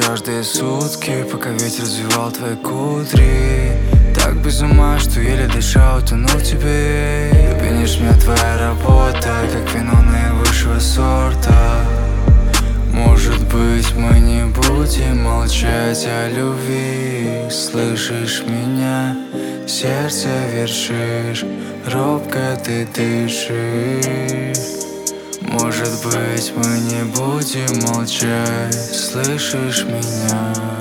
каждые сутки, пока ветер развивал твои кудри. Так без ума, что еле дышал, тонул в тебе. Ты пьянишь меня, твоя работа, как вино наивысшего сорта. Может быть, мы не будем молчать о любви. Слышишь меня, сердце вершишь, робко ты дышишь. Может быть, мы не будем молчать. Слышишь меня?